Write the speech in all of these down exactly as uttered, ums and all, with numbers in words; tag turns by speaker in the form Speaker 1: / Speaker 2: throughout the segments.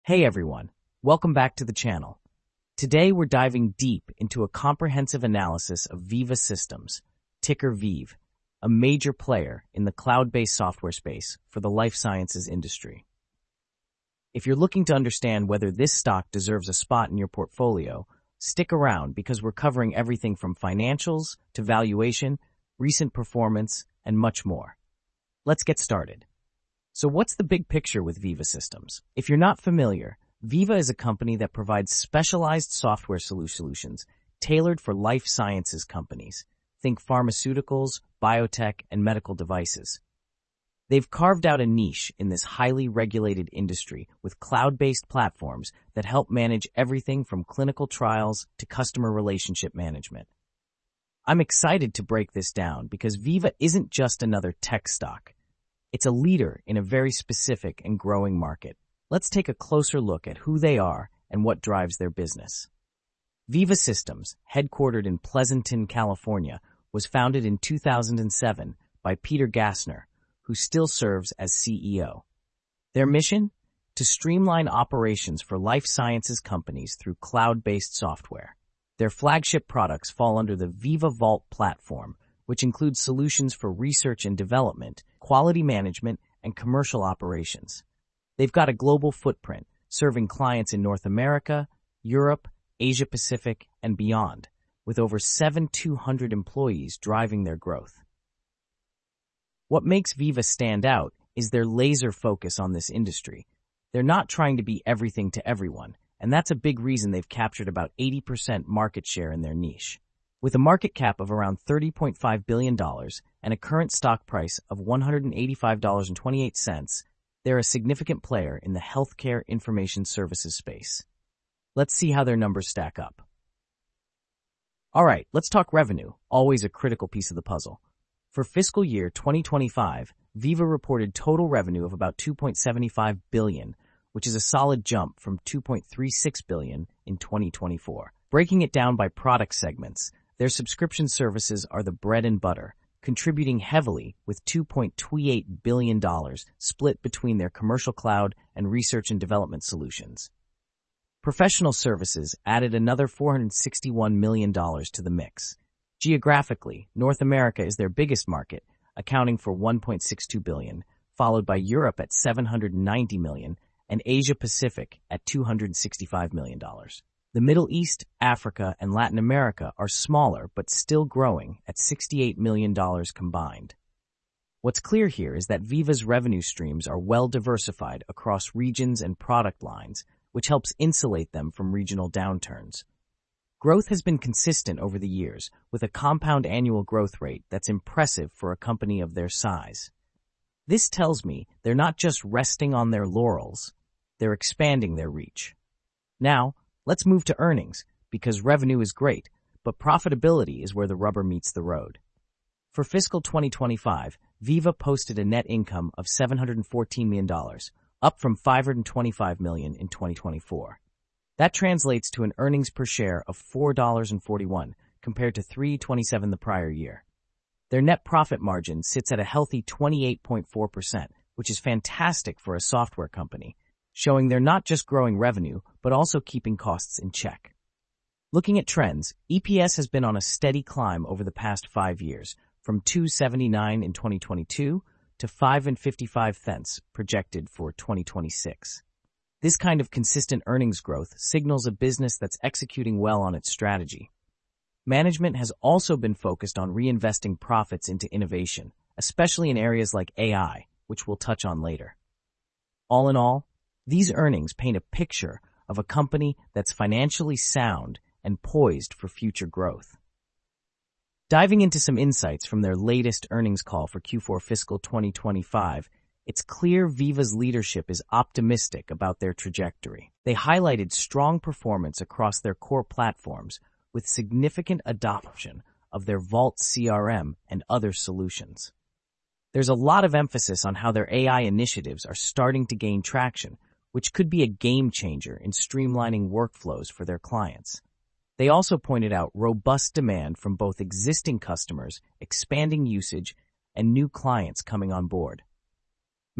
Speaker 1: Hey everyone, welcome back to the channel. Today we're diving deep into a comprehensive analysis of Veeva Systems, ticker Veev, a major player in the cloud-based software space for the life sciences industry. If you're looking to understand whether this stock deserves a spot in your portfolio, stick around because we're covering everything from financials to valuation, recent performance, and much more. Let's get started. So what's the big picture with Veeva Systems? If you're not familiar, Veeva is a company that provides specialized software solutions tailored for life sciences companies. Think pharmaceuticals, biotech, and medical devices. They've carved out a niche in this highly regulated industry with cloud-based platforms that help manage everything from clinical trials to customer relationship management. I'm excited to break this down because Veeva isn't just another tech stock. It's a leader in a very specific and growing market. Let's take a closer look at who they are and what drives their business. Veeva Systems, headquartered in Pleasanton, California, was founded in two thousand seven by Peter Gassner, who still serves as C E O. Their mission? To streamline operations for life sciences companies through cloud-based software. Their flagship products fall under the Veeva Vault platform, which includes solutions for research and development, quality management, and commercial operations. They've got a global footprint, serving clients in North America, Europe, Asia Pacific, and beyond, with over seven thousand two hundred employees driving their growth. What makes Veeva stand out is their laser focus on this industry. They're not trying to be everything to everyone, and that's a big reason they've captured about eighty percent market share in their niche. With a market cap of around thirty point five billion dollars and a current stock price of one hundred eighty-five dollars and twenty-eight cents, they're a significant player in the healthcare information services space. Let's see how their numbers stack up. All right, let's talk revenue, always a critical piece of the puzzle. For fiscal year twenty twenty-five, Veeva reported total revenue of about two point seven five billion dollars, which is a solid jump from two point three six billion dollars in twenty twenty-four. Breaking it down by product segments, their subscription services are the bread and butter, contributing heavily with two point two eight billion dollars split between their commercial cloud and research and development solutions. Professional services added another four hundred sixty-one million dollars to the mix. Geographically, North America is their biggest market, accounting for one point six two billion dollars, followed by Europe at seven hundred ninety million dollars and Asia Pacific at two hundred sixty-five million dollars. The Middle East, Africa, and Latin America are smaller but still growing at sixty-eight million dollars combined. What's clear here is that Veeva's revenue streams are well diversified across regions and product lines, which helps insulate them from regional downturns. Growth has been consistent over the years, with a compound annual growth rate that's impressive for a company of their size. This tells me they're not just resting on their laurels, they're expanding their reach. Now, let's move to earnings, because revenue is great, but profitability is where the rubber meets the road. For fiscal twenty twenty-five, Veeva posted a net income of seven hundred fourteen million dollars, up from five hundred twenty-five million dollars in twenty twenty-four. That translates to an earnings per share of four dollars and forty-one cents compared to three dollars and twenty-seven cents the prior year. Their net profit margin sits at a healthy twenty-eight point four percent, which is fantastic for a software company, showing they're not just growing revenue, but also keeping costs in check. Looking at trends, E P S has been on a steady climb over the past five years, from two dollars and seventy-nine cents in twenty twenty-two to five dollars and fifty-five cents projected for twenty twenty-six. This kind of consistent earnings growth signals a business that's executing well on its strategy. Management has also been focused on reinvesting profits into innovation, especially in areas like A I, which we'll touch on later. All in all, these earnings paint a picture of a company that's financially sound and poised for future growth. Diving into some insights from their latest earnings call for Q four fiscal twenty twenty-five, it's clear Veeva's leadership is optimistic about their trajectory. They highlighted strong performance across their core platforms with significant adoption of their Vault C R M and other solutions. There's a lot of emphasis on how their A I initiatives are starting to gain traction, which could be a game changer in streamlining workflows for their clients. They also pointed out robust demand from both existing customers, expanding usage, and new clients coming on board.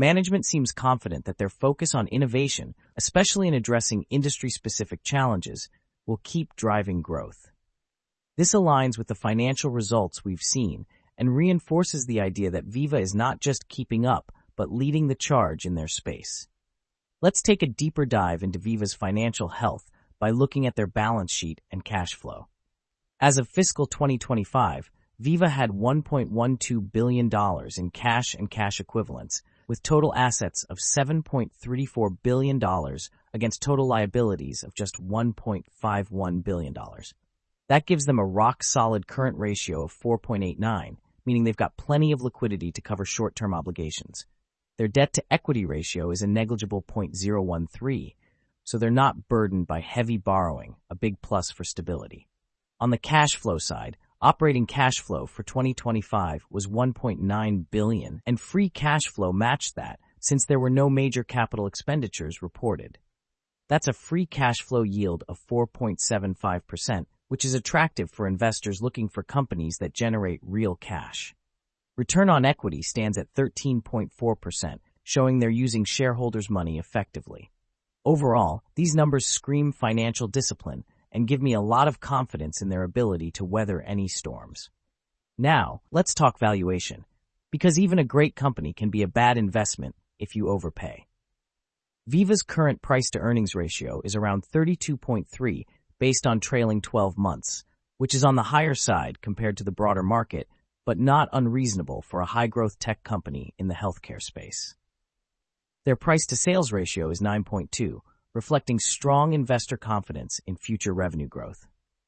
Speaker 1: Management seems confident that their focus on innovation, especially in addressing industry-specific challenges, will keep driving growth. This aligns with the financial results we've seen and reinforces the idea that Veeva is not just keeping up, but leading the charge in their space. Let's take a deeper dive into Veeva's financial health by looking at their balance sheet and cash flow. As of fiscal twenty twenty-five, Veeva had one point one two billion dollars in cash and cash equivalents, with total assets of seven point three four billion dollars against total liabilities of just one point five one billion dollars. That gives them a rock-solid current ratio of four point eight nine, meaning they've got plenty of liquidity to cover short-term obligations. Their debt-to-equity ratio is a negligible zero point zero one three, so they're not burdened by heavy borrowing, a big plus for stability. On the cash flow side, operating cash flow for twenty twenty-five was one point nine billion dollars, and free cash flow matched that since there were no major capital expenditures reported. That's a free cash flow yield of four point seven five percent, which is attractive for investors looking for companies that generate real cash. Return on equity stands at thirteen point four percent, showing they're using shareholders' money effectively. Overall, these numbers scream financial discipline and give me a lot of confidence in their ability to weather any storms. Now, let's talk valuation, because even a great company can be a bad investment if you overpay. Veeva's current price-to-earnings ratio is around thirty-two point three based on trailing twelve months, which is on the higher side compared to the broader market, but not unreasonable for a high-growth tech company in the healthcare space. Their price-to-sales ratio is nine point two, reflecting strong investor confidence in future revenue growth.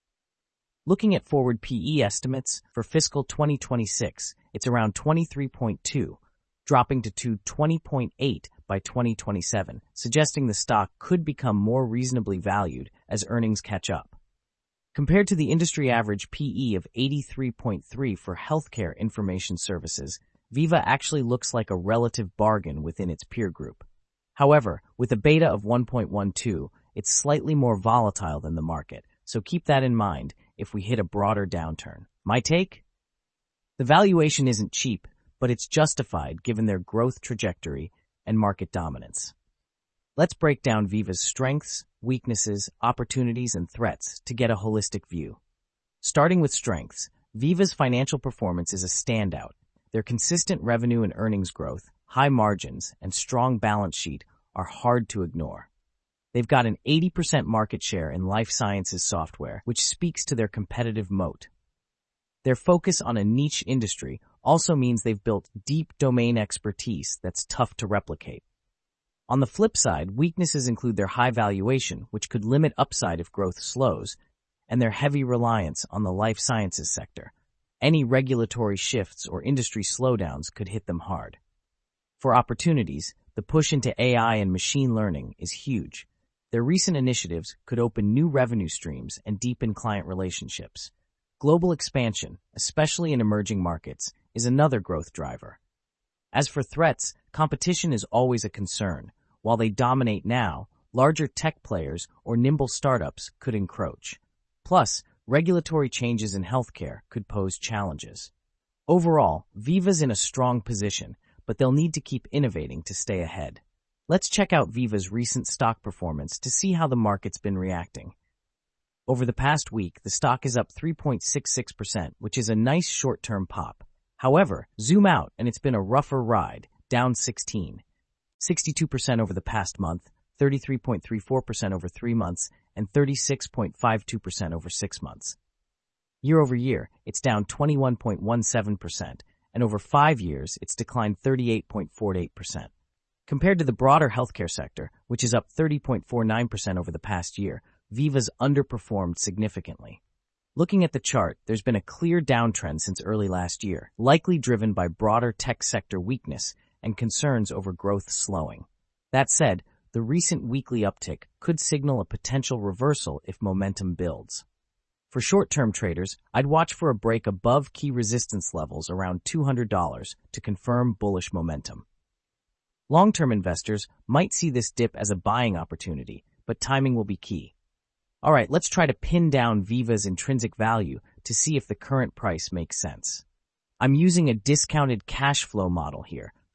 Speaker 1: Looking at forward P E estimates for fiscal twenty twenty-six, it's around twenty-three point two, dropping to twenty point eight by twenty twenty-seven, suggesting the stock could become more reasonably valued as earnings catch up. Compared to the industry average P E of eighty-three point three for healthcare information services, Veeva actually looks like a relative bargain within its peer group. However, with a beta of one point one two, it's slightly more volatile than the market, so keep that in mind if we hit a broader downturn. My take? The valuation isn't cheap, but it's justified given their growth trajectory and market dominance. Let's break down Veeva's strengths, weaknesses, opportunities, and threats to get a holistic view. Starting with strengths, Veeva's financial performance is a standout. Their consistent revenue and earnings growth, high margins, and strong balance sheet are hard to ignore. They've got an eighty percent market share in life sciences software, which speaks to their competitive moat. Their focus on a niche industry also means they've built deep domain expertise that's tough to replicate. On the flip side, weaknesses include their high valuation, which could limit upside if growth slows, and their heavy reliance on the life sciences sector. Any regulatory shifts or industry slowdowns could hit them hard. For opportunities, the push into A I and machine learning is huge. Their recent initiatives could open new revenue streams and deepen client relationships. Global expansion, especially in emerging markets, is another growth driver. As for threats, competition is always a concern. While they dominate now, larger tech players or nimble startups could encroach. Plus, regulatory changes in healthcare could pose challenges. Overall, Veeva's in a strong position, but they'll need to keep innovating to stay ahead. Let's check out Veeva's recent stock performance to see how the market's been reacting. Over the past week, the stock is up three point six six percent, which is a nice short-term pop. However, zoom out and it's been a rougher ride, down sixteen. sixty-two percent over the past month, thirty-three point three four percent over three months, and thirty-six point five two percent over six months. Year over year, it's down twenty-one point one seven percent, and over five years, it's declined thirty-eight point four eight percent. Compared to the broader healthcare sector, which is up thirty point four nine percent over the past year, Veeva's underperformed significantly. Looking at the chart, there's been a clear downtrend since early last year, likely driven by broader tech sector weakness and concerns over growth slowing. That said, the recent weekly uptick could signal a potential reversal if momentum builds. For short-term traders, I'd watch for a break above key resistance levels around two hundred dollars to confirm bullish momentum. Long-term investors might see this dip as a buying opportunity, but timing will be key. All right, let's try to pin down Veeva's intrinsic value to see if the current price makes sense. I'm using a discounted cash flow model here,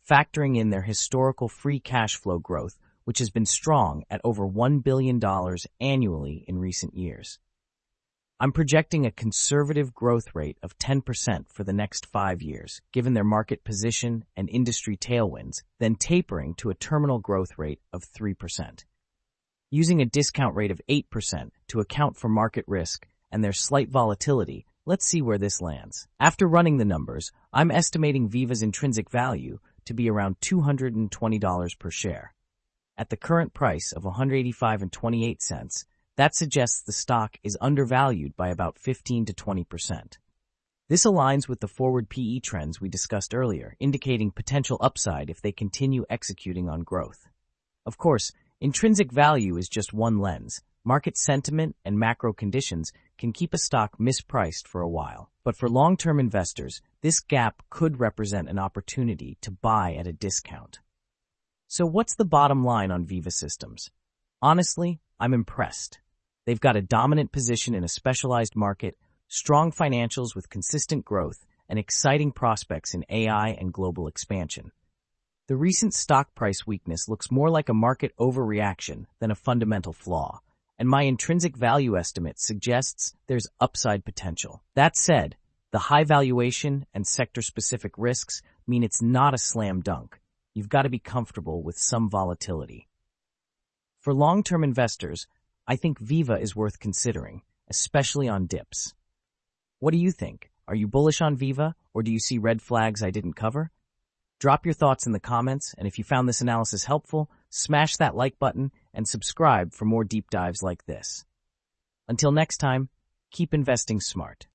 Speaker 1: factoring in their historical free cash flow growth, which has been strong at over one billion dollars annually in recent years. I'm projecting a conservative growth rate of ten percent for the next five years, given their market position and industry tailwinds, then tapering to a terminal growth rate of three percent. Using a discount rate of eight percent to account for market risk and their slight volatility, let's see where this lands. After running the numbers, I'm estimating Viva's intrinsic value to be around two hundred twenty dollars per share. At the current price of one hundred eighty-five dollars and twenty-eight cents, that suggests the stock is undervalued by about fifteen to twenty percent. This aligns with the forward P E trends we discussed earlier, indicating potential upside if they continue executing on growth. Of course, intrinsic value is just one lens. Market sentiment and macro conditions can keep a stock mispriced for a while. But for long-term investors, this gap could represent an opportunity to buy at a discount. So what's the bottom line on Viva Systems? Honestly, I'm impressed. They've got a dominant position in a specialized market, strong financials with consistent growth, and exciting prospects in A I and global expansion. The recent stock price weakness looks more like a market overreaction than a fundamental flaw, and my intrinsic value estimate suggests there's upside potential. That said, the high valuation and sector-specific risks mean it's not a slam dunk. You've got to be comfortable with some volatility. For long-term investors, I think Viva is worth considering, especially on dips. What do you think? Are you bullish on Viva, or do you see red flags I didn't cover? Drop your thoughts in the comments, and if you found this analysis helpful, smash that like button and subscribe for more deep dives like this. Until next time, keep investing smart.